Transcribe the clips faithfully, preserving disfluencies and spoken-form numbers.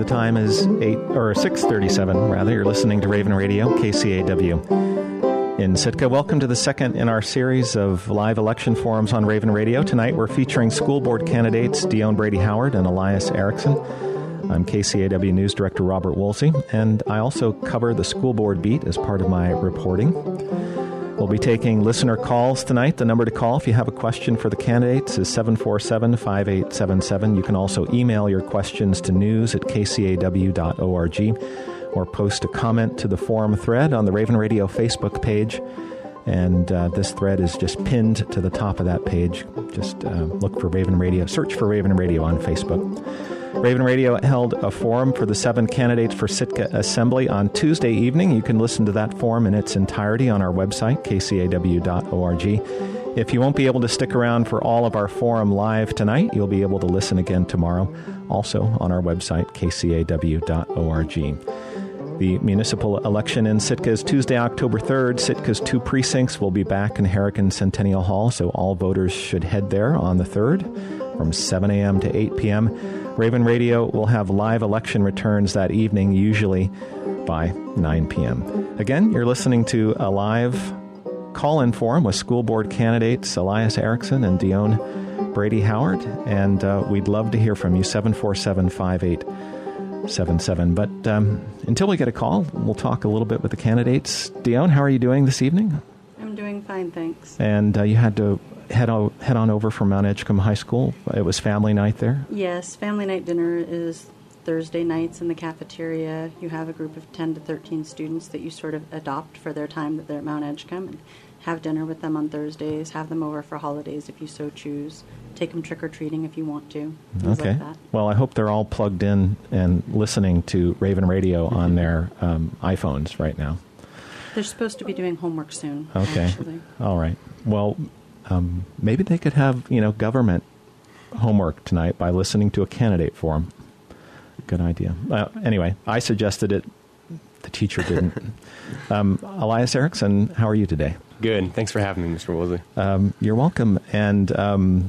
The time is eight or six thirty-seven. Rather, you're listening to Raven Radio, K C A W in Sitka. Welcome to the second in our series of live election forums on Raven Radio. Tonight, we're featuring school board candidates Dion Brady Howard and Elias Erickson. I'm K C A W News Director Robert Woolsey, and I also cover the school board beat as part of my reporting. We'll be taking listener calls tonight. The number to call if you have a question for the candidates is seven four seven, five eight seven seven. You can also email your questions to news at k c a w dot org or post a comment to the forum thread on the Raven Radio Facebook page. And uh, this thread is just pinned to the top of that page. Just uh, look for Raven Radio, search for Raven Radio on Facebook. Raven Radio held a forum for the seven candidates for Sitka Assembly on Tuesday evening. You can listen to that forum in its entirety on our website, k c a w dot org. If you won't be able to stick around for all of our forum live tonight, you'll be able to listen again tomorrow, also on our website, k c a w dot org. The municipal election in Sitka is Tuesday, October third. Sitka's two precincts will be back in Harrigan Centennial Hall, so all voters should head there on the third from seven a.m. to eight p.m. Raven Radio will have live election returns that evening, usually by nine p.m. Again, you're listening to a live call-in forum with school board candidates Elias Erickson and Dion Brady Howard, and uh, we'd love to hear from you, seven four seven, five eight seven seven. But um, until we get a call, we'll talk a little bit with the candidates. Dion, how are you doing this evening? I'm doing fine, thanks. And uh, you had to head on, head on over from Mount Edgecombe High School. It was family night there? Yes, family night dinner is Thursday nights in the cafeteria. You have a group of ten to thirteen students that you sort of adopt for their time that they're at Mount Edgecombe, and have dinner with them on Thursdays, have them over for holidays if you so choose, take them trick-or-treating if you want to, things okay. like that. Well, I hope they're all plugged in and listening to Raven Radio mm-hmm. on their um, iPhones right now. They're supposed to be doing homework soon, okay. actually. All right. Well, um, maybe they could have, you know, government homework tonight by listening to a candidate forum. Good idea. Uh, anyway, I suggested it. The teacher didn't. um, Elias Erickson, how are you today? Good. Thanks for having me, Mister Woolsey. Um, you're welcome. And um,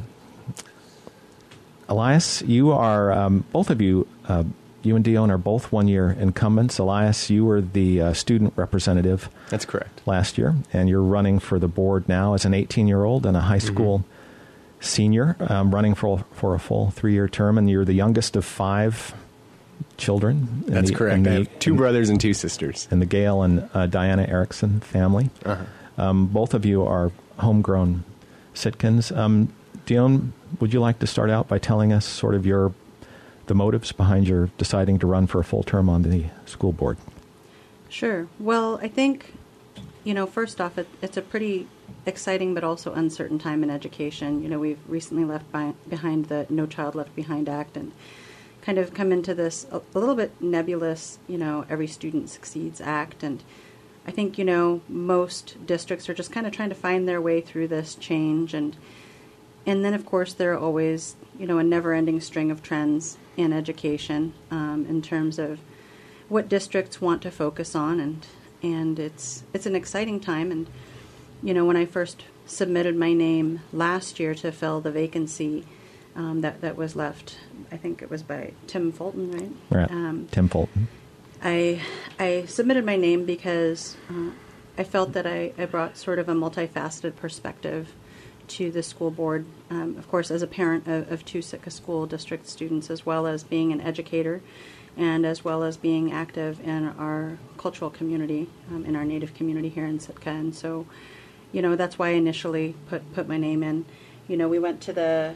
Elias, you are, um, both of you, uh, you and Dion are both one-year incumbents. Elias, you were the uh, student representative. That's correct. Last year, and you're running for the board now as an eighteen-year-old and a high school mm-hmm. senior, um, running for for a full three-year term, and you're the youngest of five children. That's the, correct. The, I have two brothers and two sisters. In the Gail and uh, Diana Erickson family. Uh-huh. Um, both of you are homegrown Sitkans. Um, Dion, would you like to start out by telling us sort of your the motives behind your deciding to run for a full term on the school board? Sure. Well, I think, you know, first off, it, it's a pretty exciting but also uncertain time in education. You know, we've recently left by, behind the No Child Left Behind Act and kind of come into this a, a little bit nebulous, you know, Every Student Succeeds Act. And I think, you know, most districts are just kind of trying to find their way through this change. And and then, of course, there are always, you know, a never-ending string of trends in education um, in terms of what districts want to focus on. And and it's it's an exciting time. And, you know, when I first submitted my name last year to fill the vacancy um, that, that was left, I think it was by Tim Fulton, right? Right, um, Tim Fulton. I I submitted my name because uh, I felt that I, I brought sort of a multifaceted perspective to the school board. Um, of course, as a parent of, of two Sitka School District students, as well as being an educator, and as well as being active in our cultural community, um, in our Native community here in Sitka. And so, you know, that's why I initially put, put my name in. You know, we went to the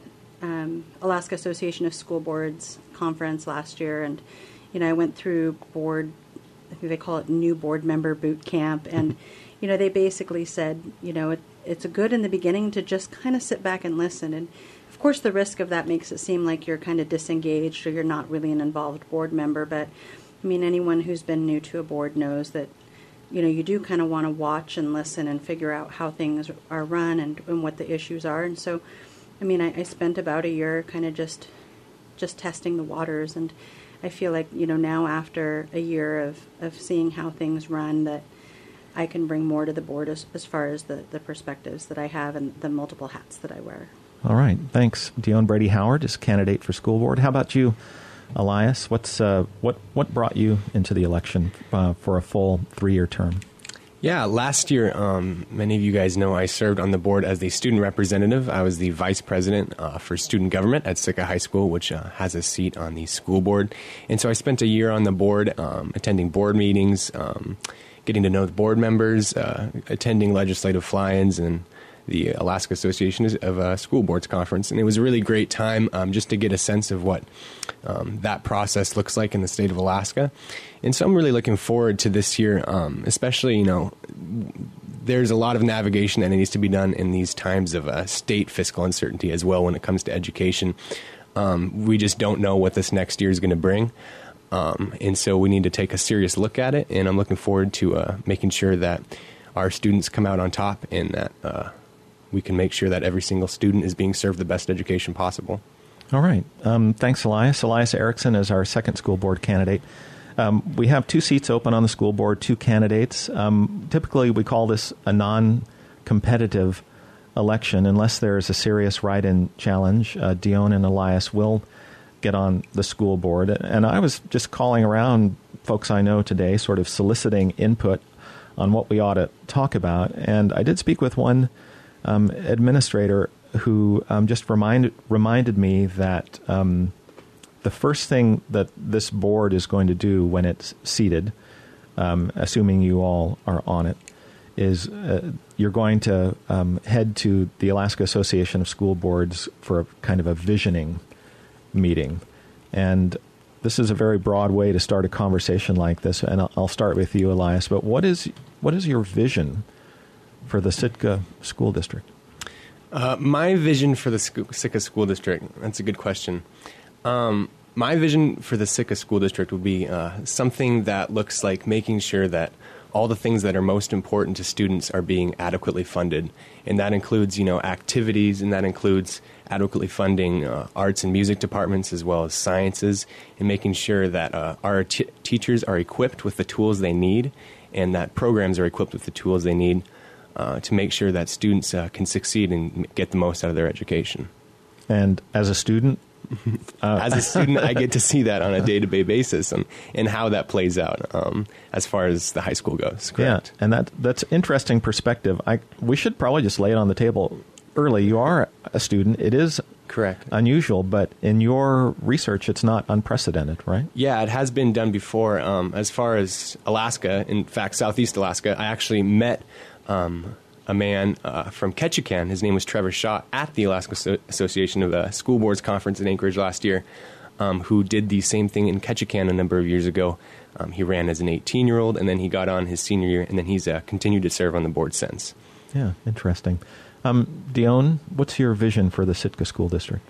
um, Alaska Association of School Boards conference last year, and you know, I went through board, I think they call it new board member boot camp, and, you know, they basically said, you know, it, it's a good in the beginning to just kind of sit back and listen. And, of course, the risk of that makes it seem like you're kind of disengaged or you're not really an involved board member. But, I mean, anyone who's been new to a board knows that, you know, you do kind of want to watch and listen and figure out how things are run and, and what the issues are. And so, I mean, I, I spent about a year kind of just just testing the waters, and I feel like, you know, now after a year of, of seeing how things run, that I can bring more to the board as, as far as the, the perspectives that I have and the multiple hats that I wear. All right. Thanks. Dion Brady Howard is candidate for school board. How about you, Elias, what's uh, what what brought you into the election uh, for a full three-year term? Yeah, last year, um, many of you guys know I served on the board as the student representative. I was the vice president uh, for student government at Sitka High School, which uh, has a seat on the school board. And so I spent a year on the board, um, attending board meetings, um, getting to know the board members, uh, attending legislative fly-ins, and the Alaska Association of uh, School Boards Conference. And it was a really great time um, just to get a sense of what um, that process looks like in the state of Alaska. And so I'm really looking forward to this year, um, especially, you know, there's a lot of navigation that needs to be done in these times of uh, state fiscal uncertainty as well when it comes to education. Um, we just don't know what this next year is going to bring. Um, and so we need to take a serious look at it. And I'm looking forward to uh, making sure that our students come out on top and that uh, we can make sure that every single student is being served the best education possible. All right. Um, thanks, Elias. Elias Erickson is our second school board candidate. Um, we have two seats open on the school board, two candidates. Um, typically, we call this a non-competitive election unless there is a serious write-in challenge. Uh, Dion and Elias will get on the school board. And I was just calling around folks I know today, sort of soliciting input on what we ought to talk about. And I did speak with one Um, administrator who um, just remind, reminded me that um, the first thing that this board is going to do when it's seated, um, assuming you all are on it, is uh, you're going to um, head to the Alaska Association of School Boards for a kind of a visioning meeting. And this is a very broad way to start a conversation like this. And I'll, I'll start with you, Elias. But what is what is your vision for the Sitka School District? Uh, my vision for the sc- Sitka School District, that's a good question. Um, my vision for the Sitka School District would be uh, something that looks like making sure that all the things that are most important to students are being adequately funded. And that includes, you know, activities, and that includes adequately funding uh, arts and music departments as well as sciences, and making sure that uh, our t- teachers are equipped with the tools they need, and that programs are equipped with the tools they need Uh, to make sure that students uh, can succeed and get the most out of their education. And as a student? Uh, as a student, I get to see that on a day-to-day basis and, and how that plays out um, as far as the high school goes. Correct. Yeah, and that that's interesting perspective. I we should probably just lay it on the table early. You are a student. It is correct, unusual, but in your research, it's not unprecedented, right? Yeah, it has been done before. Um, as far as Alaska, in fact, Southeast Alaska, I actually met Um, a man uh, from Ketchikan. His name was Trevor Shaw at the Alaska so- Association of uh, School Boards Conference in Anchorage last year, um, who did the same thing in Ketchikan a number of years ago. Um, he ran as an eighteen-year-old, and then he got on his senior year, and then he's uh, continued to serve on the board since. Yeah, interesting. Um, Dion, what's your vision for the Sitka School District?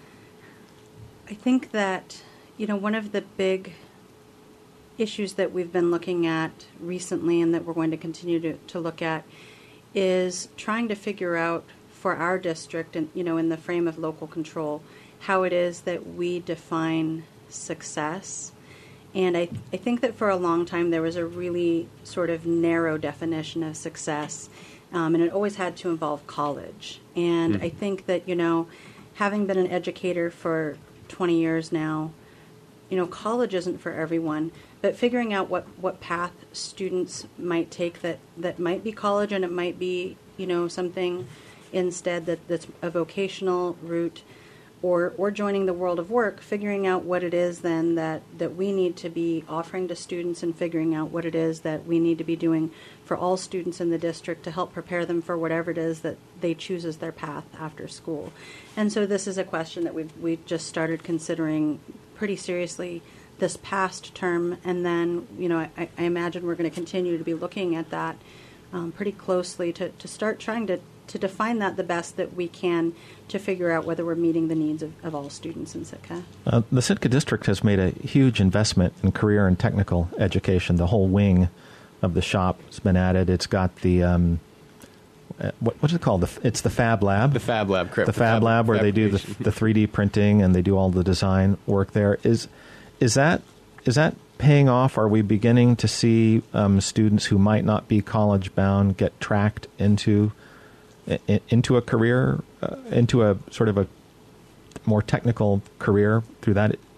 I think that, you know, one of the big issues that we've been looking at recently and that we're going to continue to, to look at is trying to figure out for our district and, you know, in the frame of local control, how it is that we define success. And I, I think that for a long time there was a really sort of narrow definition of success, um, and it always had to involve college. And mm. I think that, you know, having been an educator for twenty years now, you know, college isn't for everyone, but figuring out what, what path students might take that, that might be college, and it might be, you know, something instead that, that's a vocational route, or or joining the world of work, figuring out what it is then that, that we need to be offering to students, and figuring out what it is that we need to be doing for all students in the district to help prepare them for whatever it is that they choose as their path after school. And so this is a question that we've, we've just started considering pretty seriously this past term, and then, you know, I, I imagine we're going to continue to be looking at that um, pretty closely to, to start trying to, to define that the best that we can to figure out whether we're meeting the needs of, of all students in Sitka. Uh, the Sitka District has made a huge investment in career and technical education. The whole wing of the shop has been added. It's got the... Um, Uh, what, what is it called? The, it's the Fab Lab. The Fab Lab, correct. The Fab, Fab Lab, where they do the, the three D printing and they do all the design work there. Is is that is that paying off? Are we beginning to see um, students who might not be college bound get tracked into in, into a career, uh, into a sort of a more technical career through that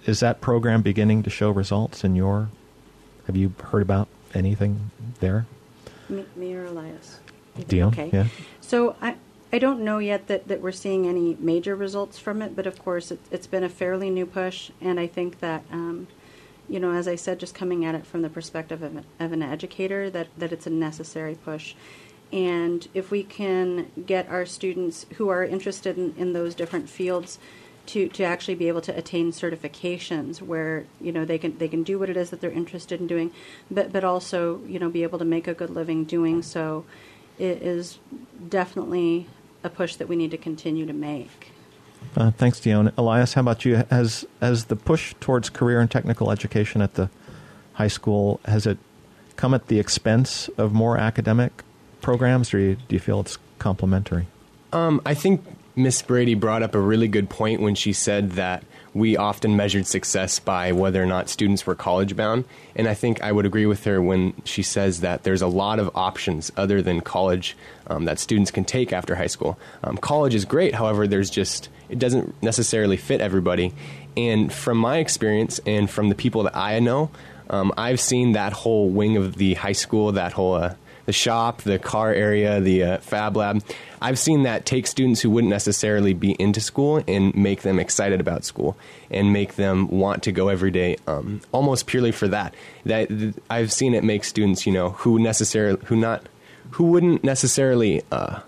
is that program beginning to show results in your, have you heard about anything there? Me, me or Elias? Dion, okay. yeah. So I, I don't know yet that, that we're seeing any major results from it, but of course it, it's been a fairly new push, and I think that, um, you know, as I said, just coming at it from the perspective of an, of an educator, that, that it's a necessary push. And if we can get our students who are interested in, in those different fields to, to actually be able to attain certifications where, you know, they can they can do what it is that they're interested in doing, but, but also, you know, be able to make a good living doing so, it is definitely a push that we need to continue to make. Uh, thanks, Dion. Elias, how about you? Has, has the push towards career and technical education at the high school, has it come at the expense of more academic programs, or do you, do you feel it's complementary? Um, I think Miss Brady brought up a really good point when she said that we often measured success by whether or not students were college-bound. And I think I would agree with her when she says that there's a lot of options other than college um, that students can take after high school. Um, college is great, however, there's just, it doesn't necessarily fit everybody. And from my experience and from the people that I know, um, I've seen that whole wing of the high school, that whole uh, the shop, the car area, the uh, fab lab. I've seen that take students who wouldn't necessarily be into school and make them excited about school and make them want to go every day, um, almost purely for that. That th- I've seen it make students, you know, who necessarily, who not, who wouldn't necessarily uh,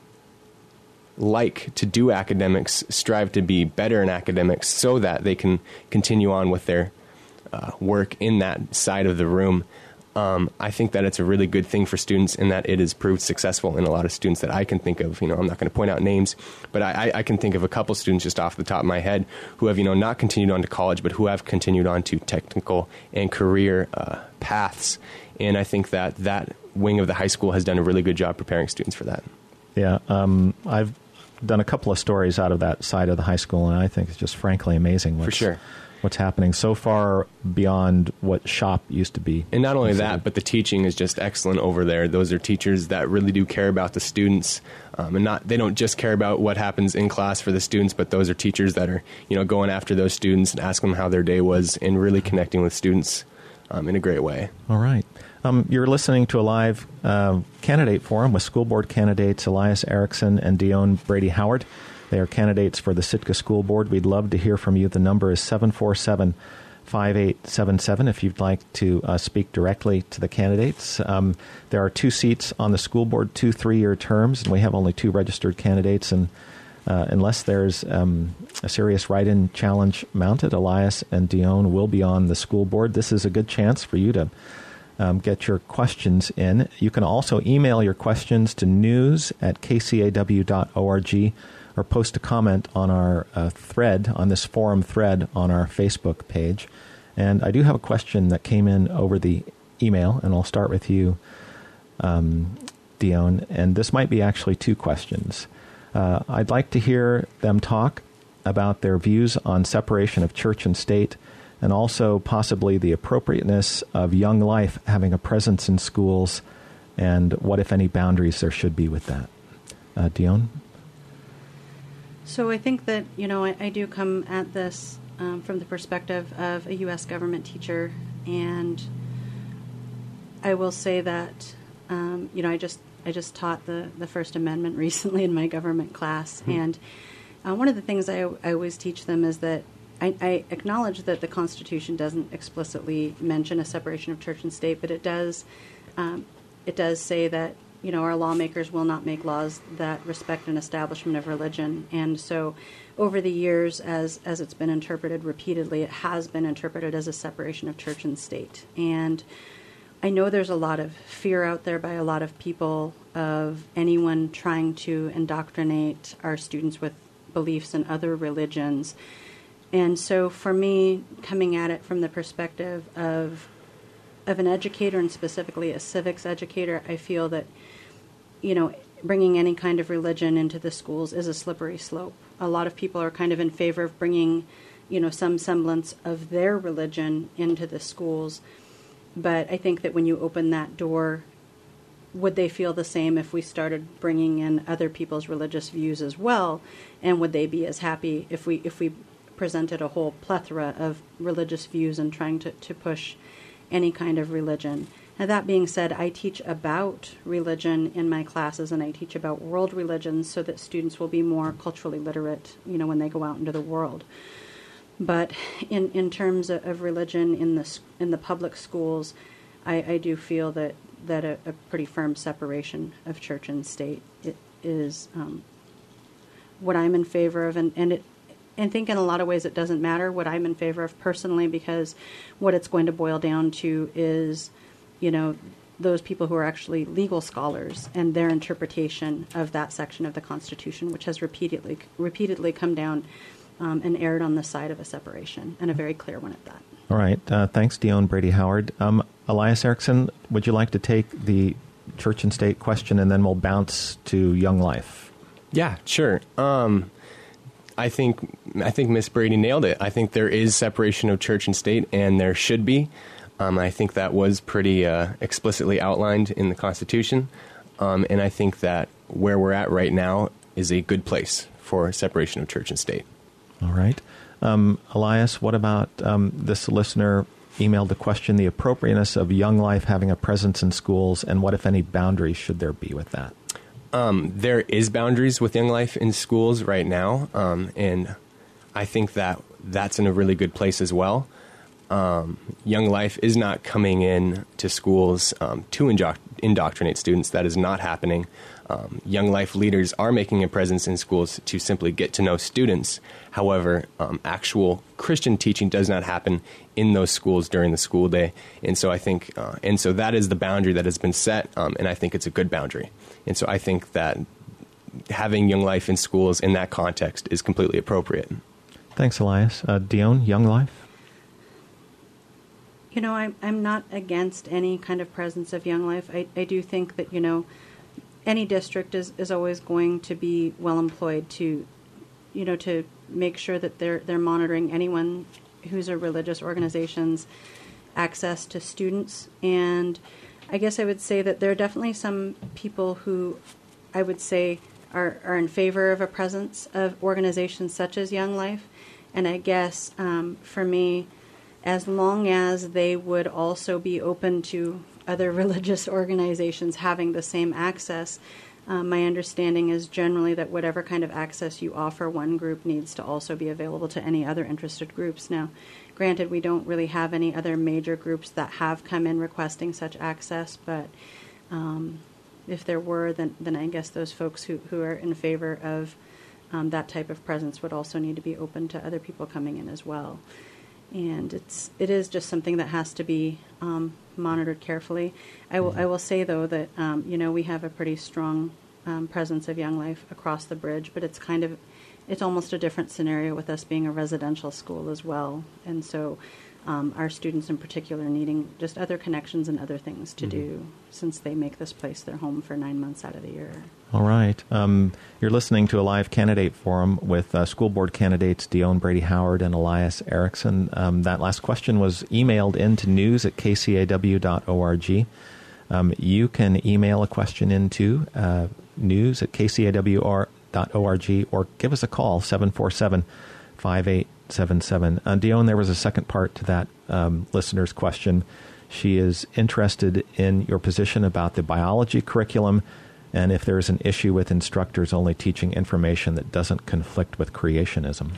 like to do academics, strive to be better in academics so that they can continue on with their uh, work in that side of the room. Um, I think that it's a really good thing for students in that it has proved successful in a lot of students that I can think of. You know, I'm not going to point out names, but I, I can think of a couple students just off the top of my head who have, you know, not continued on to college, but who have continued on to technical and career uh, paths. And I think that that wing of the high school has done a really good job preparing students for that. Yeah, um, I've done a couple of stories out of that side of the high school, and I think it's just frankly amazing. What's, for sure. What's happening so far beyond what shop used to be. And not only that, but the teaching is just excellent over there. Those are teachers that really do care about the students, um, and not they don't just care about what happens in class for the students, but those are teachers that are, you know, going after those students and asking them how their day was and really connecting with students um, in a great way. All right. Um, you're listening to a live uh, candidate forum with school board candidates Elias Erickson and Dion Brady Howard. They are candidates for the Sitka School Board. We'd love to hear from you. The number is seven four seven, five eight seven seven if you'd like to uh, speak directly to the candidates. Um, there are two seats on the school board, two three-year terms, and we have only two registered candidates. And uh, unless there's um, a serious write-in challenge mounted, Elias and Dion will be on the school board. This is a good chance for you to um, get your questions in. You can also email your questions to news at k c a w dot org. or post a comment on our uh, thread, on this forum thread on our Facebook page. And I do have a question that came in over the email, and I'll start with you, um, Dion. And this might be actually two questions. Uh, I'd like to hear them talk about their views on separation of church and state, and also possibly the appropriateness of young life having a presence in schools, and what, if any, boundaries there should be with that. Uh, Dion? So I think that, you know, I, I do come at this um, from the perspective of a U S government teacher, and I will say that, um, you know, I just I just taught the, the First Amendment recently in my government class, mm-hmm. and uh, one of the things I, I always teach them is that I, I acknowledge that the Constitution doesn't explicitly mention a separation of church and state, but it does um, it does say that, you know, our lawmakers will not make laws that respect an establishment of religion. And so over the years, as as it's been interpreted repeatedly, it has been interpreted as a separation of church and state. And I know there's a lot of fear out there by a lot of people of anyone trying to indoctrinate our students with beliefs in other religions. And so for me, coming at it from the perspective of of an educator, and specifically a civics educator, I feel that, you know, bringing any kind of religion into the schools is a slippery slope. A lot of people are kind of in favor of bringing, you know, some semblance of their religion into the schools. But I think that when you open that door, would they feel the same if we started bringing in other people's religious views as well? And would they be as happy if we if we presented a whole plethora of religious views and trying to, to push any kind of religion. Now, that being said, I teach about religion in my classes, and I teach about world religions so that students will be more culturally literate, you know, when they go out into the world. But in, in terms of, of religion in the in the public schools, I, I do feel that that a, a pretty firm separation of church and state it is um, what I'm in favor of, and, and it. I think in a lot of ways it doesn't matter what I'm in favor of personally, because what it's going to boil down to is, you know, those people who are actually legal scholars and their interpretation of that section of the Constitution, which has repeatedly repeatedly come down um, and erred on the side of a separation, and a very clear one at that. All right. Uh, thanks, Dion Brady Howard. Um, Elias Erickson, would you like to take the church and state question, and then we'll bounce to Young Life? Yeah, sure. Um, I think I think Miss Brady nailed it. I think there is separation of church and state, and there should be. Um, I think that was pretty uh, explicitly outlined in the Constitution, um, and I think that where we're at right now is a good place for separation of church and state. All right. Um, Elias, what about um, this listener emailed the question, the appropriateness of Young Life having a presence in schools, and what, if any, boundaries should there be with that? Um, there is boundaries with Young Life in schools right now, um, and I think that that's in a really good place as well. Um, Young Life is not coming in to schools um, to indo- indoctrinate students. That is not happening. Um, Young Life leaders are making a presence in schools to simply get to know students. However, um, actual Christian teaching does not happen in those schools during the school day. And so I think, uh, and so that is the boundary that has been set, um, and I think it's a good boundary. And so I think that having Young Life in schools in that context is completely appropriate. Thanks, Elias. Uh, Dion, Young Life? You know, I'm, I'm not against any kind of presence of Young Life. I, I do think that, you know, any district is, is always going to be well employed to, you know, to make sure that they're they're monitoring anyone who's a religious organization's access to students. And I guess I would say that there are definitely some people who I would say are, are in favor of a presence of organizations such as Young Life. And I guess um, for me, as long as they would also be open to other religious organizations having the same access, um, my understanding is generally that whatever kind of access you offer one group needs to also be available to any other interested groups. Now, granted, we don't really have any other major groups that have come in requesting such access, but um, if there were, then, then I guess those folks who, who are in favor of um, that type of presence would also need to be open to other people coming in as well. And it's it is just something that has to be um, monitored carefully. I will I will say though that um, you know we have a pretty strong um, presence of Young Life across the bridge, but it's kind of it's almost a different scenario with us being a residential school as well, and so um, our students in particular needing just other connections and other things to mm-hmm. do since they make this place their home for nine months out of the year. All right. Um, you're listening to a live candidate forum with uh, school board candidates Dion Brady Howard and Elias Erickson. Um, that last question was emailed into news at k c a w dot org. Um, you can email a question into uh, news at k c a w dot org or give us a call, seven four seven, five eight seven seven. Uh, Dion, there was a second part to that um, listener's question. She is interested in your position about the biology curriculum and if there is an issue with instructors only teaching information that doesn't conflict with creationism.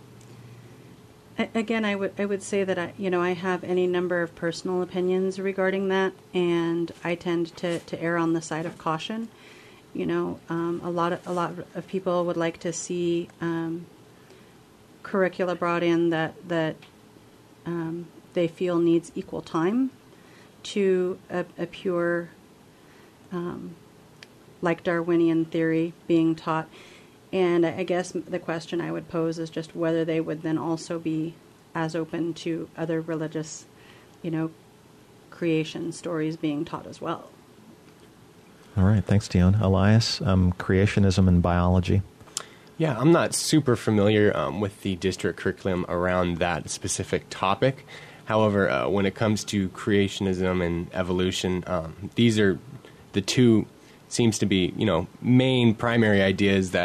Again, I would I would say that I you know I have any number of personal opinions regarding that, and I tend to, to err on the side of caution. You know, um, a lot of a lot of people would like to see um, curricula brought in that that um, they feel needs equal time to a, a pure. Um, like Darwinian theory being taught. And I guess the question I would pose is just whether they would then also be as open to other religious, you know, creation stories being taught as well. All right. Thanks, Dion. Elias, um, creationism and biology. Yeah, I'm not super familiar um, with the district curriculum around that specific topic. However, uh, when it comes to creationism and evolution, um, these are the two seems to be, you know, main primary ideas that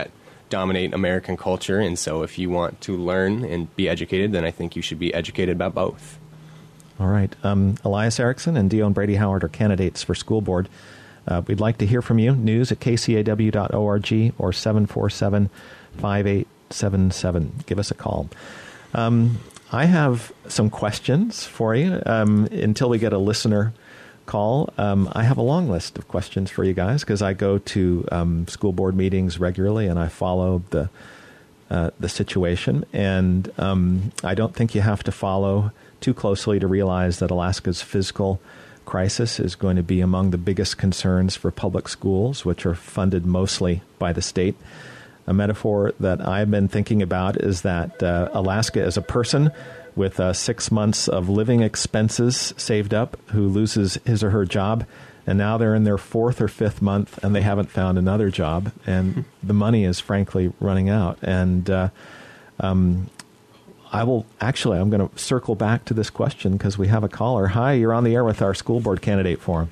dominate American culture. And so if you want to learn and be educated, then I think you should be educated about both. All right. Um, Elias Erickson and Dion Brady Howard are candidates for school board. Uh, we'd like to hear from you. News at k c a w dot org or seven four seven, five eight seven seven. Give us a call. Um, I have some questions for you um, until we get a listener call. Um, I have a long list of questions for you guys because I go to um, school board meetings regularly and I follow the uh, the situation. And um, I don't think you have to follow too closely to realize that Alaska's fiscal crisis is going to be among the biggest concerns for public schools, which are funded mostly by the state. A metaphor that I've been thinking about is that uh, Alaska is a person with uh, six months of living expenses saved up who loses his or her job, and now they're in their fourth or fifth month and they haven't found another job, and the money is frankly running out. And uh, um, I will actually, I'm going to circle back to this question because we have a caller. Hi, you're on the air with our school board candidate forum.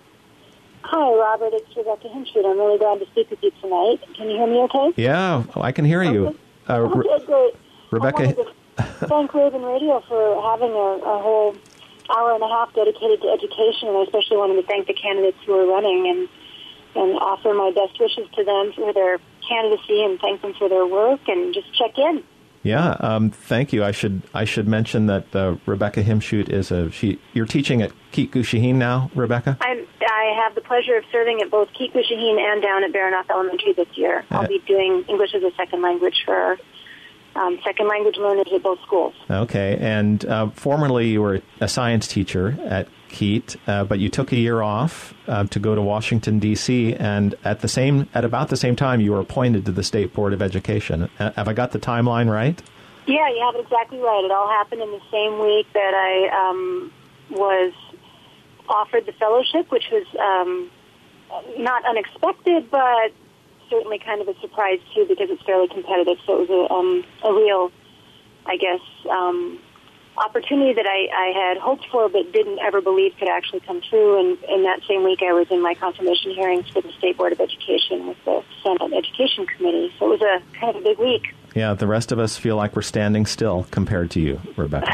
Hi, Robert. It's Rebecca Hinshoot. I'm really glad to speak with you tonight. Can you hear me okay? Yeah, I can hear you. Okay, uh, okay great. Rebecca. I wanted to thank Raven Radio for having a, a whole hour and a half dedicated to education, and I especially wanted to thank the candidates who are running and, and offer my best wishes to them for their candidacy and thank them for their work and just check in. Yeah, um, thank you. I should I should mention that uh, Rebecca Hinshoot is a she. You're teaching at Keet Gushaheen now, Rebecca? I'm, I have the pleasure of serving at both Keet Gushaheen and down at Baranof Elementary this year. I'll uh, be doing English as a second language for um, second language learners at both schools. Okay, and uh, formerly you were a science teacher at Keet, uh, but you took a year off uh, to go to Washington, D C, and at the same at about the same time you were appointed to the State Board of Education. Uh, have I got the timeline right? Yeah, you have it exactly right. It all happened in the same week that I um, was offered the fellowship, which was um, not unexpected, but certainly kind of a surprise, too, because it's fairly competitive. So it was a, um, a real, I guess, um, opportunity that I, I had hoped for but didn't ever believe could actually come true. And in that same week, I was in my confirmation hearings for the State Board of Education with the Senate Education Committee. So it was a kind of a big week. Yeah, the rest of us feel like we're standing still compared to you, Rebecca.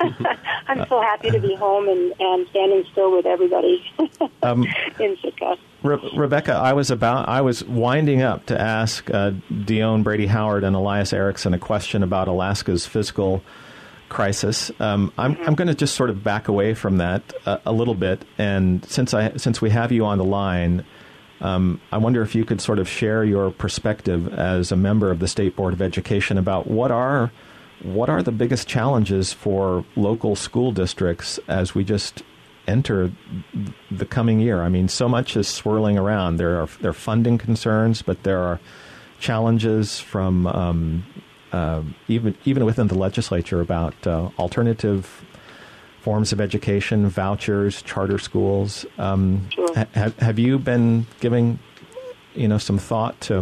I'm so happy to be home and, and standing still with everybody um, in Sitka. Re- Rebecca, I was about I was winding up to ask uh, Dion Brady Howard and Elias Erickson a question about Alaska's fiscal crisis. Um, I'm, mm-hmm. I'm going to just sort of back away from that uh, a little bit, and since I since we have you on the line, um, I wonder if you could sort of share your perspective as a member of the State Board of Education about what are what are the biggest challenges for local school districts as we just enter the coming year. I mean, so much is swirling around. There are there are funding concerns, but there are challenges from um, uh, even even within the legislature about uh, alternative forms of education, vouchers, charter schools. Um, sure. ha- have you been giving, you know, some thought to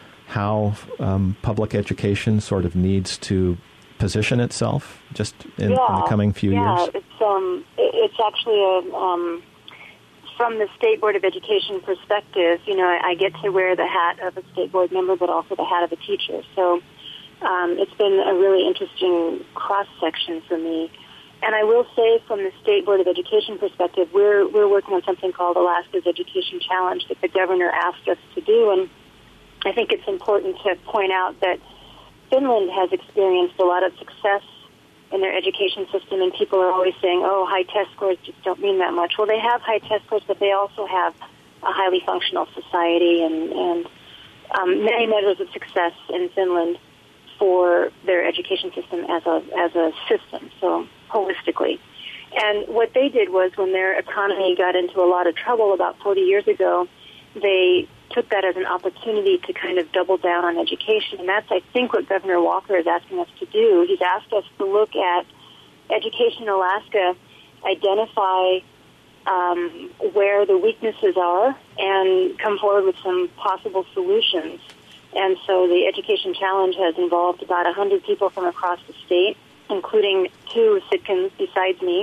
how um, public education sort of needs to position itself just in, yeah, in the coming few yeah, years? Yeah, it's um, it's actually a um, from the State Board of Education perspective. You know, I, I get to wear the hat of a state board member, but also the hat of a teacher. So um, it's been a really interesting cross section for me. And I will say, from the State Board of Education perspective, we're we're working on something called Alaska's Education Challenge that the governor asked us to do, and I think it's important to point out that Finland has experienced a lot of success in their education system, and people are always saying, oh, high test scores just don't mean that much. Well, they have high test scores, but they also have a highly functional society and, and um, many measures of success in Finland for their education system as a as a system, so holistically. And what they did was, when their economy got into a lot of trouble about forty years ago, they took that as an opportunity to kind of double down on education. And that's, I think, what Governor Walker is asking us to do. He's asked us to look at education in Alaska, identify um, where the weaknesses are, and come forward with some possible solutions. And so the Education Challenge has involved about one hundred people from across the state, including two Sitkans besides me.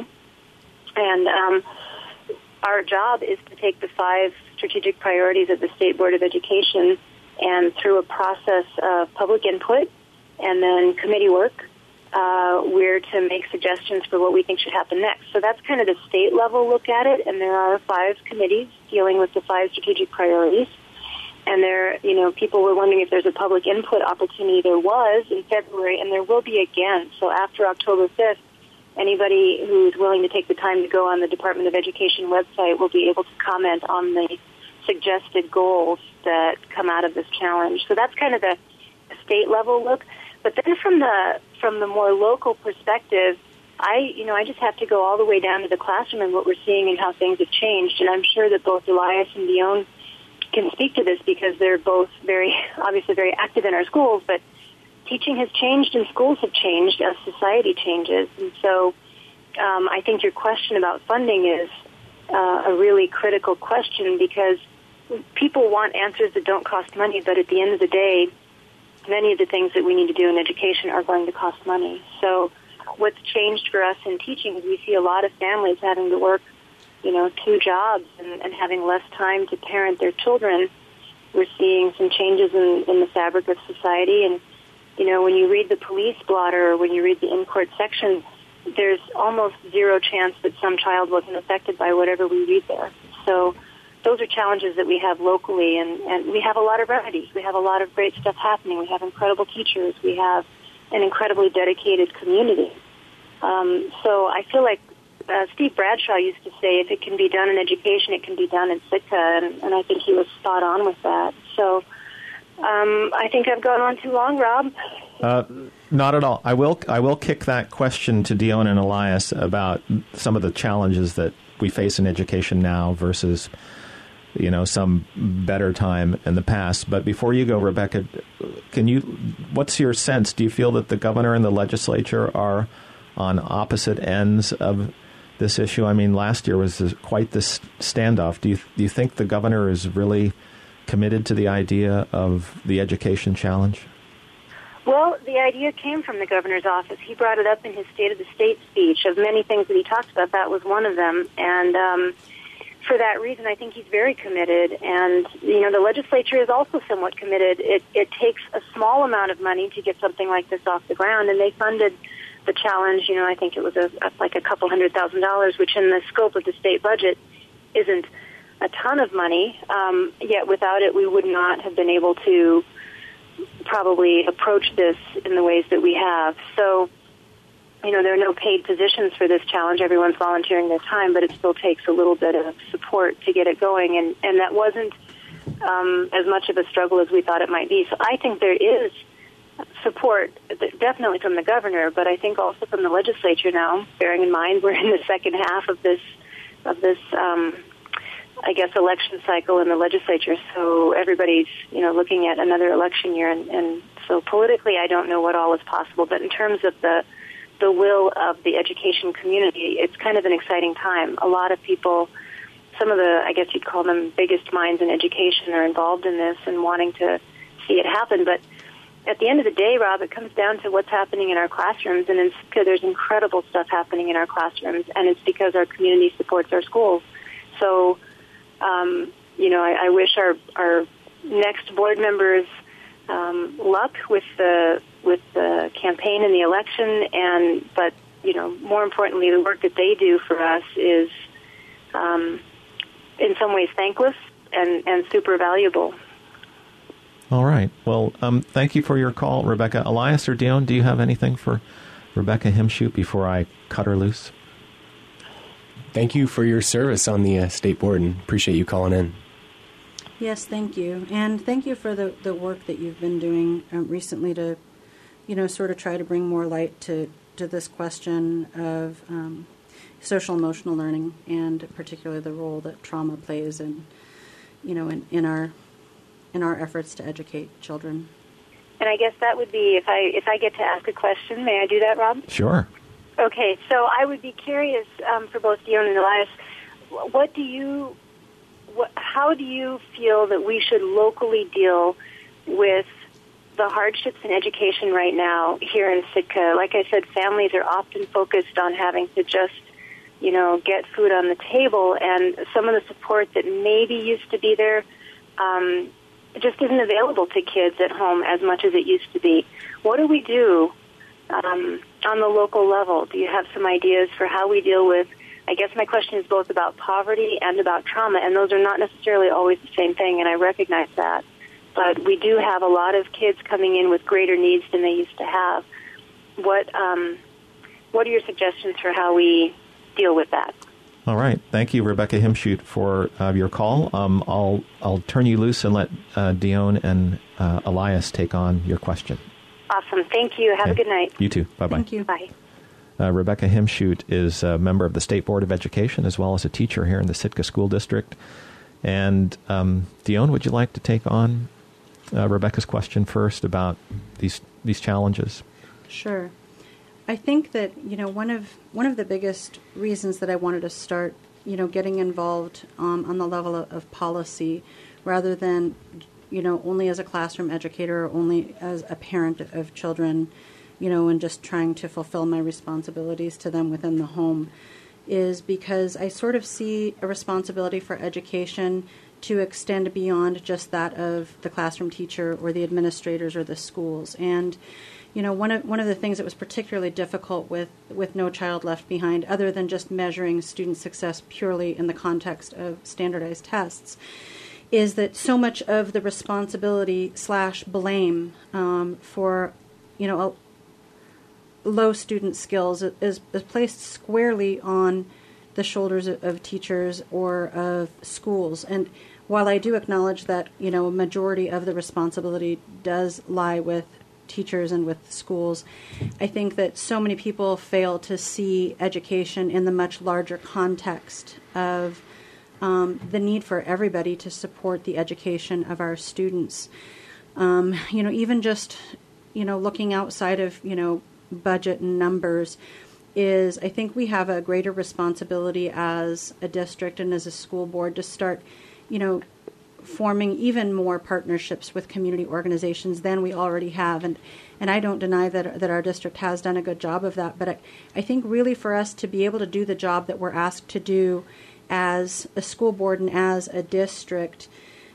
And um, our job is to take the five strategic priorities of the State Board of Education And through a process of public input and then committee work, uh, we're to make suggestions for what we think should happen next. So that's kind of the state level look at it, and there are five committees dealing with the five strategic priorities. And there, you know, people were wondering if there's a public input opportunity. There was in February, and there will be again. So after October fifth, anybody who's willing to take the time to go on the Department of Education website will be able to comment on the suggested goals that come out of this challenge. So that's kind of the state level look. But then from the from the more local perspective, I you know I just have to go all the way down to the classroom and what we're seeing and how things have changed. And I'm sure that both Elias and Dion can speak to this because they're both very obviously very active in our schools. But teaching has changed and schools have changed as society changes. And so um, I think your question about funding is uh, a really critical question because people want answers that don't cost money, but at the end of the day, many of the things that we need to do in education are going to cost money. So what's changed for us in teaching is we see a lot of families having to work, you know, two jobs and, and having less time to parent their children. We're seeing some changes in, in the fabric of society. And, you know, when you read the police blotter or when you read the in-court section, there's almost zero chance that some child wasn't affected by whatever we read there. So those are challenges that we have locally, and, and we have a lot of remedies. We have a lot of great stuff happening. We have incredible teachers. We have an incredibly dedicated community. Um, so I feel like uh, Steve Bradshaw used to say, if it can be done in education, it can be done in Sitka, and, and I think he was spot on with that. So um, I think I've gone on too long, Rob. Uh, not at all. I will I will kick that question to Dion and Elias about some of the challenges that we face in education now versus you know, some better time in the past. But before you go, Rebecca, can you, what's your sense? Do you feel that the governor and the legislature are on opposite ends of this issue? I mean, last year was quite this standoff. Do you, do you think the governor is really committed to the idea of the education challenge? Well, the idea came from the governor's office. He brought it up in his State of the State speech. Of many things that he talked about, that was one of them. And, um, for that reason, I think he's very committed, and, you know, the legislature is also somewhat committed. It, it takes a small amount of money to get something like this off the ground, and they funded the challenge, you know, I think it was a, a, like a couple hundred thousand dollars, which in the scope of the state budget isn't a ton of money, um, yet without it we would not have been able to probably approach this in the ways that we have. So, you know, there are no paid positions for this challenge. Everyone's volunteering their time, but it still takes a little bit of support to get it going. And, and that wasn't um, as much of a struggle as we thought it might be. So I think there is support, definitely from the governor, but I think also from the legislature now, bearing in mind we're in the second half of this, of this um, I guess, election cycle in the legislature. So everybody's, you know, looking at another election year. And, and so politically, I don't know what all is possible. But in terms of the the will of the education community, it's kind of an exciting time. A lot of people, some of the, I guess you'd call them biggest minds in education, are involved in this and wanting to see it happen. But at the end of the day, Rob, it comes down to what's happening in our classrooms, and in Sitka, there's incredible stuff happening in our classrooms, and it's because our community supports our schools. So, um, you know, I, I wish our, our next board members um, luck with the with the campaign and the election, and but you know, more importantly, the work that they do for us is um, in some ways thankless and, and super valuable. All right. Well, um, thank you for your call, Rebecca. Elias or Dion, do you have anything for Rebecca Himshoot before I cut her loose? Thank you for your service on the uh, state board, and appreciate you calling in. Yes, thank you. And thank you for the, the work that you've been doing um, recently to, you know, sort of try to bring more light to, to this question of um, social emotional learning, and particularly the role that trauma plays in, you know, in, in our in our efforts to educate children. And I guess that would be, if I if I get to ask a question, may I do that, Rob? Sure. Okay, so I would be curious um, for both Dion and Elias, what do you, what, how do you feel that we should locally deal with the hardships in education right now here in Sitka? Like I said, families are often focused on having to just, you know, get food on the table, and some of the support that maybe used to be there um, just isn't available to kids at home as much as it used to be. What do we do um, on the local level? Do you have some ideas for how we deal with, I guess my question is both about poverty and about trauma, and those are not necessarily always the same thing, and I recognize that. But we do have a lot of kids coming in with greater needs than they used to have. What um, what are your suggestions for how we deal with that? All right. Thank you, Rebecca Himshute, for uh, your call. Um, I'll I'll turn you loose and let uh, Dion and uh, Elias take on your question. Awesome. Thank you. Have okay. a good night. You too. Bye-bye. Thank you. Bye. Uh, Rebecca Himshute is a member of the State Board of Education as well as a teacher here in the Sitka School District. And um, Dion, would you like to take on uh, Rebecca's question first about these these challenges? Sure. I think that, you know, one of one of the biggest reasons that I wanted to start, you know, getting involved um, on the level of, of policy rather than, you know, only as a classroom educator or only as a parent of children, you know, and just trying to fulfill my responsibilities to them within the home, is because I sort of see a responsibility for education to extend beyond just that of the classroom teacher or the administrators or the schools. And you know, one of one of the things that was particularly difficult with, with No Child Left Behind, other than just measuring student success purely in the context of standardized tests, is that so much of the responsibility slash blame um, for, you know, low student skills is, is placed squarely on the shoulders of, of teachers or of schools. And while I do acknowledge that, you know, a majority of the responsibility does lie with teachers and with schools, I think that so many people fail to see education in the much larger context of um, the need for everybody to support the education of our students. Um, you know, even just, you know, looking outside of, you know, budget and numbers is, I think we have a greater responsibility as a district and as a school board to start, you know, forming even more partnerships with community organizations than we already have. And and I don't deny that that our district has done a good job of that. But I, I think really for us to be able to do the job that we're asked to do as a school board and as a district,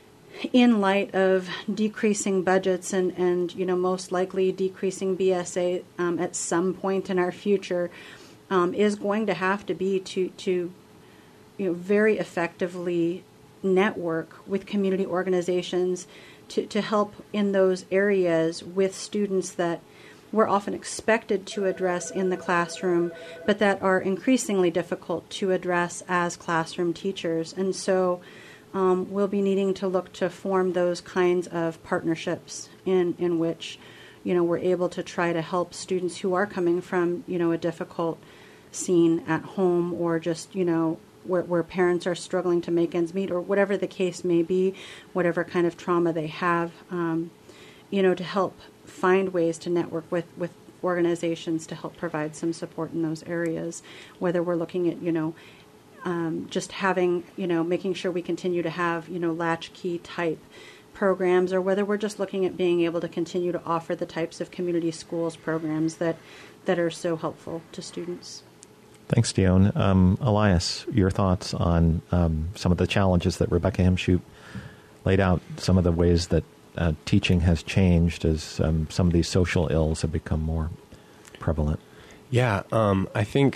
in light of decreasing budgets and, and you know, most likely decreasing B S A um, at some point in our future, um, is going to have to be to, to you know, very effectively network with community organizations to, to help in those areas with students that we're often expected to address in the classroom, but that are increasingly difficult to address as classroom teachers. And so um, we'll be needing to look to form those kinds of partnerships in, in which, you know, we're able to try to help students who are coming from, you know, a difficult scene at home or just, you know, Where, where parents are struggling to make ends meet or whatever the case may be, whatever kind of trauma they have, um, you know, to help find ways to network with, with organizations to help provide some support in those areas, whether we're looking at, you know, um, just having, you know, making sure we continue to have, you know, latchkey type programs, or whether we're just looking at being able to continue to offer the types of community schools programs that, that are so helpful to students. Thanks, Dion. Um, Elias, your thoughts on um, some of the challenges that Rebecca Himshute laid out, some of the ways that uh, teaching has changed as um, some of these social ills have become more prevalent. Yeah, um, I think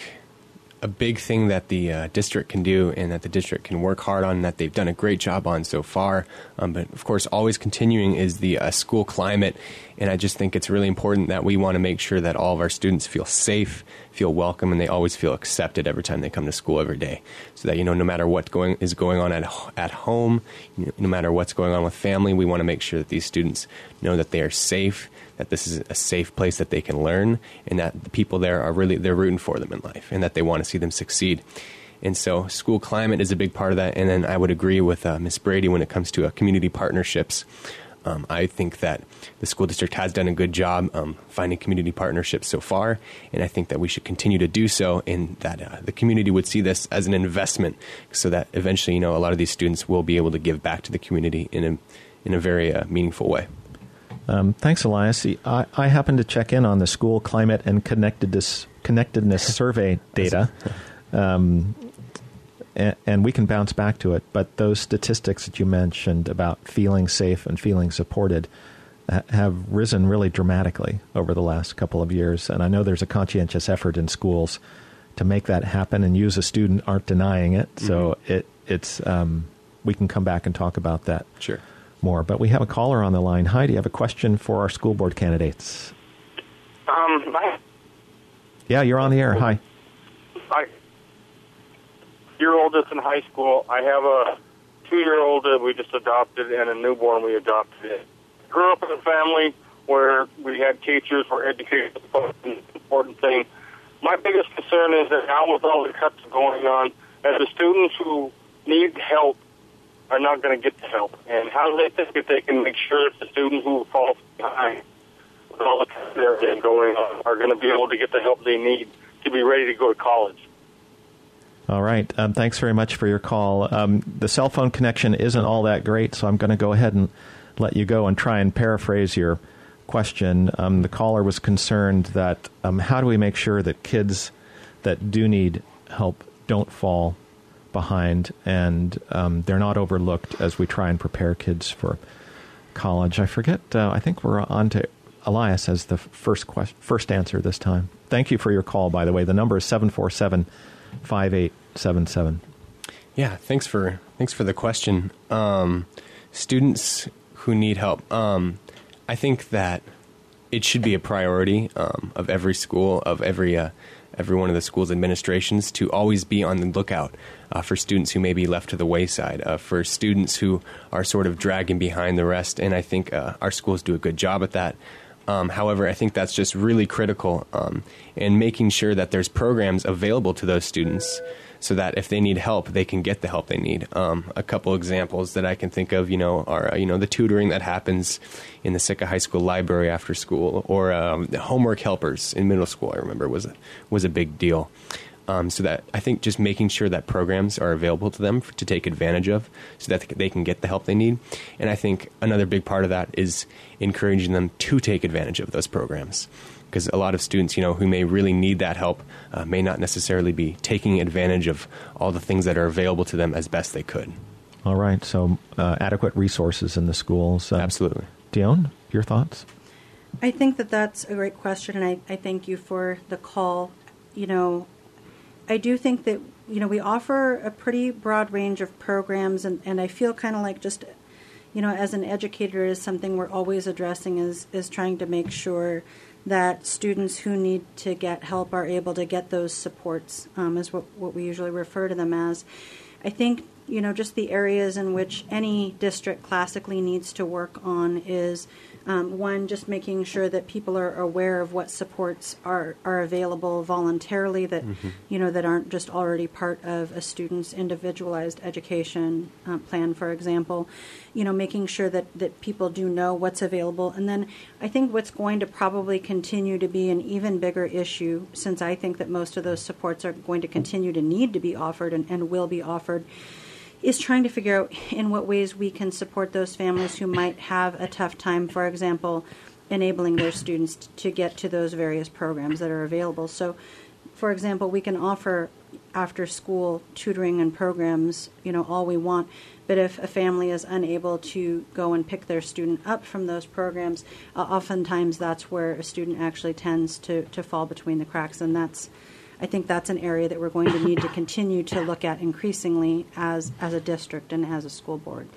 a big thing that the uh, district can do and that the district can work hard on, and that they've done a great job on so far, um, but of course always continuing, is the uh, school climate. And I just think it's really important that we want to make sure that all of our students feel safe, feel welcome, and they always feel accepted every time they come to school every day. So that, you know, no matter what going is going on at at home, you know, no matter what's going on with family, we want to make sure that these students know that they are safe, that this is a safe place that they can learn, and that the people there are really, they're rooting for them in life, and that they want to see them succeed. And so school climate is a big part of that. And then I would agree with uh, Miz Brady when it comes to uh, community partnerships. Um, I think that the school district has done a good job um, finding community partnerships so far, and I think that we should continue to do so, and that uh, the community would see this as an investment, so that eventually, you know, a lot of these students will be able to give back to the community in a in a very uh, meaningful way. Um, thanks, Elias. I, I happened to check in on the school climate and connectedness connectedness survey data. Um, and, and we can bounce back to it, but those statistics that you mentioned about feeling safe and feeling supported ha- have risen really dramatically over the last couple of years. And I know there's a conscientious effort in schools to make that happen, and you as a student aren't denying it. Mm-hmm. So it it's um, we can come back and talk about that sure. more. But we have a caller on the line. Hi, do you have a question for our school board candidates? Um, I, yeah, you're on the air. Hi. I, your oldest in high school. I have a two-year-old that we just adopted and a newborn we adopted. Grew up in a family where we had teachers where education was an important thing. My biggest concern is that now with all the cuts going on, that the students who need help are not going to get the help. And how do they think that they can make sure that the students who fall behind with all the cuts that are going on are going to be able to get the help they need to be ready to go to college? All right. Um, thanks very much for your call. Um, the cell phone connection isn't all that great, so I'm going to go ahead and let you go and try and paraphrase your question. Um, the caller was concerned that um, how do we make sure that kids that do need help don't fall behind and um, they're not overlooked as we try and prepare kids for college. I forget. Uh, I think we're on to Elias as the first quest- first answer this time. Thank you for your call, by the way. The number is seven four seven, five eight seven seven. Yeah, thanks for thanks for the question. Um, students who need help. Um, I think that it should be a priority um, of every school, of every uh, every one of the school's administrations, to always be on the lookout uh, for students who may be left to the wayside, uh, for students who are sort of dragging behind the rest. And I think uh, our schools do a good job at that. Um, however, I think that's just really critical um, in making sure that there's programs available to those students so that if they need help, they can get the help they need. Um, a couple examples that I can think of, you know, are, you know, the tutoring that happens in the Sitka High School library after school, or um, the homework helpers in middle school, I remember, was a, was a big deal. Um, so that I think just making sure that programs are available to them to take advantage of so that they can get the help they need. And I think another big part of that is encouraging them to take advantage of those programs. Because a lot of students, you know, who may really need that help uh, may not necessarily be taking advantage of all the things that are available to them as best they could. All right. So uh, adequate resources in the schools. Uh, Absolutely. Dion, your thoughts? I think that that's a great question, and I, I thank you for the call. You know, I do think that, you know, we offer a pretty broad range of programs, and, and I feel kind of like just, you know, as an educator, is something we're always addressing is, is trying to make sure that students who need to get help are able to get those supports, um, is what, what we usually refer to them as. I think, you know, just the areas in which any district classically needs to work on is, um, one, just making sure that people are aware of what supports are, are available voluntarily that, mm-hmm. you know, that aren't just already part of a student's individualized education uh, plan, for example. You know, making sure that, that people do know what's available. And then I think what's going to probably continue to be an even bigger issue, since I think that most of those supports are going to continue to need to be offered and, and will be offered, is trying to figure out in what ways we can support those families who might have a tough time, for example, enabling their students t- to get to those various programs that are available. So, for example, we can offer after-school tutoring and programs, you know, all we want, but if a family is unable to go and pick their student up from those programs, uh, oftentimes that's where a student actually tends to, to fall between the cracks, and that's I think that's an area that we're going to need to continue to look at increasingly as as a district and as a school board.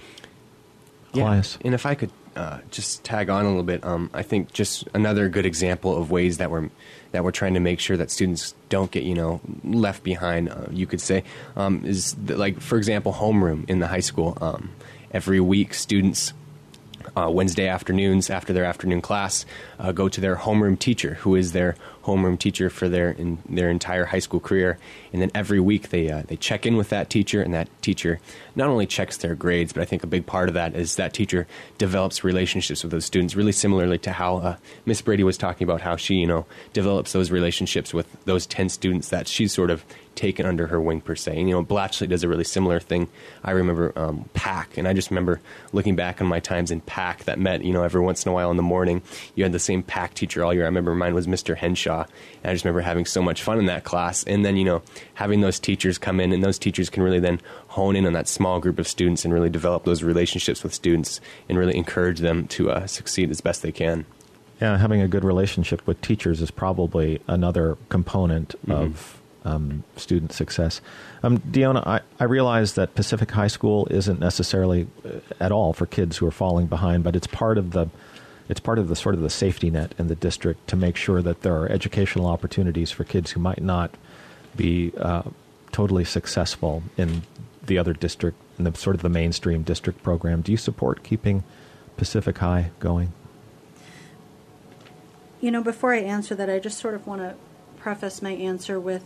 Yeah, Elias. And if I could uh, just tag on a little bit, um, I think just another good example of ways that we're that we're trying to make sure that students don't get, you know, left behind, uh, you could say, um, is the, like, for example, homeroom in the high school. Um, every week, students Uh, Wednesday afternoons after their afternoon class uh, go to their homeroom teacher, who is their homeroom teacher for their in their entire high school career. And then every week they uh, they check in with that teacher, and that teacher not only checks their grades, but I think a big part of that is that teacher develops relationships with those students, really similarly to how uh, Miss Brady was talking about how she, you know, develops those relationships with those ten students that she's sort of taken under her wing per se. And, you know, Blatchley does a really similar thing. I remember um, P A C, and I just remember looking back on my times in P A C that met, you know, every once in a while in the morning. You had the same P A C teacher all year. I remember mine was Mister Henshaw, and I just remember having so much fun in that class. And then, you know, having those teachers come in, and those teachers can really then hone in on that small group of students and really develop those relationships with students and really encourage them to uh, succeed as best they can. Yeah, having a good relationship with teachers is probably another component mm-hmm. of um, student success. Um, Deonna, I, I realize that Pacific High School isn't necessarily at all for kids who are falling behind, but it's part of the it's part of the sort of the safety net in the district to make sure that there are educational opportunities for kids who might not be uh, totally successful in the other district, in the sort of the mainstream district program. Do you support keeping Pacific High going? You know, before I answer that, I just sort of want to preface my answer with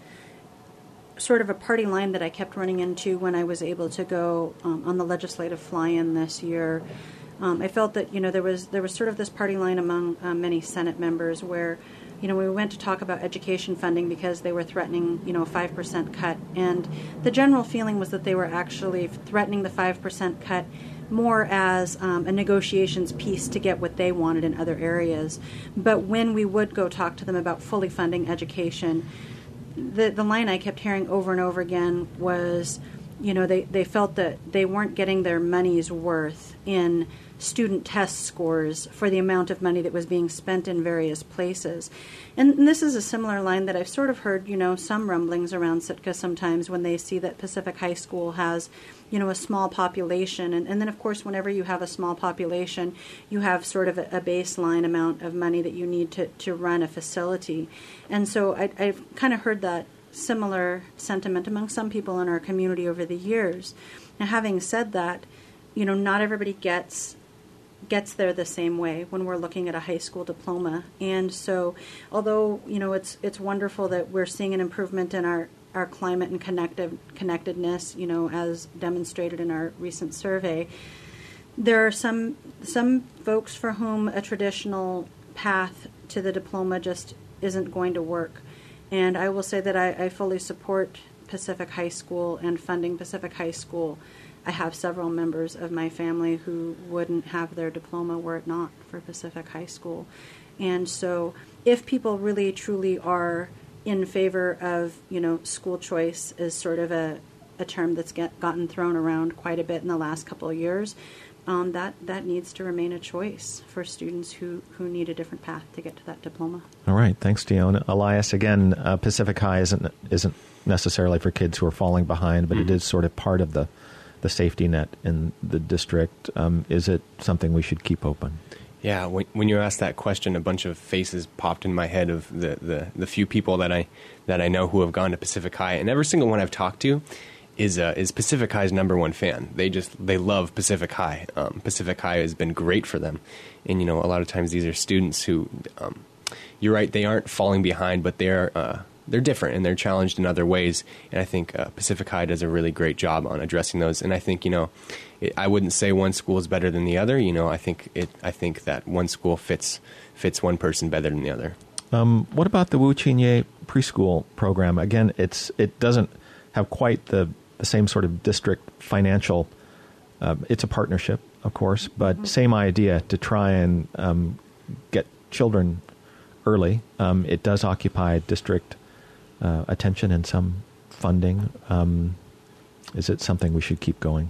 sort of a party line that I kept running into when I was able to go um, on the legislative fly-in this year. Um, I felt that, you know, there was there was sort of this party line among uh, many Senate members where, you know, we went to talk about education funding because they were threatening, you know, a five percent cut. And the general feeling was that they were actually threatening the five percent cut more as um, a negotiations piece to get what they wanted in other areas. But when we would go talk to them about fully funding education, the the line I kept hearing over and over again was, you know, they, they felt that they weren't getting their money's worth in student test scores for the amount of money that was being spent in various places. And, and this is a similar line that I've sort of heard, you know, some rumblings around Sitka sometimes when they see that Pacific High School has, you know, a small population. And, and then, of course, whenever you have a small population, you have sort of a, a baseline amount of money that you need to, to run a facility. And so I, I've kind of heard that similar sentiment among some people in our community over the years. Now, having said that, you know, not everybody gets gets there the same way when we're looking at a high school diploma. And so, although, you know, it's it's wonderful that we're seeing an improvement in our, our climate and connective connectedness, you know, as demonstrated in our recent survey, there are some some folks for whom a traditional path to the diploma just isn't going to work. And I will say that I, I fully support Pacific High School and funding Pacific High School. I have several members of my family who wouldn't have their diploma were it not for Pacific High School. And so if people really truly are in favor of, you know, school choice is sort of a, a term that's get, gotten thrown around quite a bit in the last couple of years, um, that, that needs to remain a choice for students who, who need a different path to get to that diploma. All right. Thanks, Deonna. Elias, again, uh, Pacific High isn't isn't necessarily for kids who are falling behind, but mm-hmm. it is sort of part of the the safety net in the district. Um, is it something we should keep open? Yeah, when, when you asked that question, a bunch of faces popped in my head of the, the, the few people that I that I know who have gone to Pacific High, and every single one I've talked to is uh, is Pacific High's number one fan. They just they love Pacific High. Um, Pacific High has been great for them, and you know a lot of times these are students who, um, you're right, they aren't falling behind, but they're uh, they're different and they're challenged in other ways. And I think uh, Pacific High does a really great job on addressing those. And I think, you know, it, I wouldn't say one school is better than the other. You know, I think it. I think that one school fits fits one person better than the other. Um, what about the Wu Chinye preschool program? Again, it's it doesn't have quite the, the same sort of district financial. Uh, it's a partnership, of course, but mm-hmm. same idea to try and um, get children early. Um, it does occupy district Uh, attention and some funding. Um, is it something we should keep going?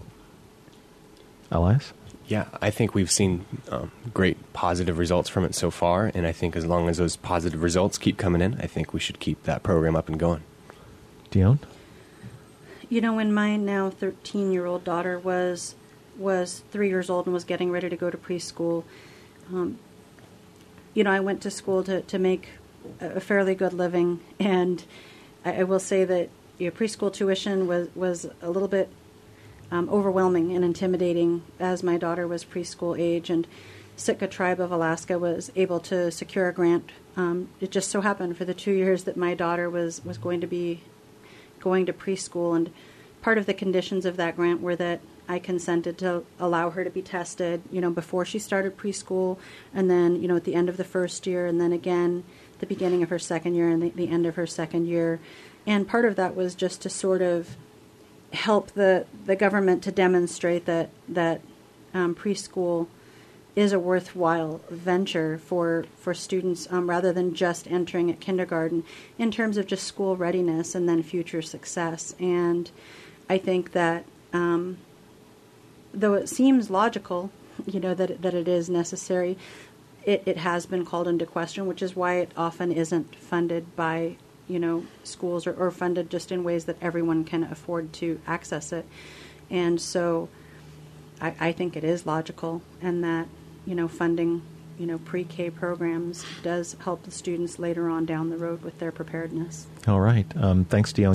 Elias? Yeah, I think we've seen um, great positive results from it so far, and I think as long as those positive results keep coming in, I think we should keep that program up and going. Deonna? You know, when my now thirteen-year-old daughter was was three years old and was getting ready to go to preschool, um, you know, I went to school to, to make a fairly good living, and I, I will say that you know, preschool tuition was, was a little bit um, overwhelming and intimidating as my daughter was preschool age, and Sitka Tribe of Alaska was able to secure a grant. Um, it just so happened for the two years that my daughter was, was going to be going to preschool, and part of the conditions of that grant were that I consented to allow her to be tested, you know, before she started preschool, and then, you know, at the end of the first year, and then again the beginning of her second year and the, the end of her second year. And part of that was just to sort of help the, the government to demonstrate that, that um, preschool is a worthwhile venture for, for students um, rather than just entering at kindergarten in terms of just school readiness and then future success. And I think that um, though it seems logical, you know, that, that it is necessary, it, it has been called into question, which is why it often isn't funded by, you know, schools or, or funded just in ways that everyone can afford to access it. And so I, I think it is logical, and that, you know, funding, you know, pre-K programs does help the students later on down the road with their preparedness. All right. Um, thanks, Dale.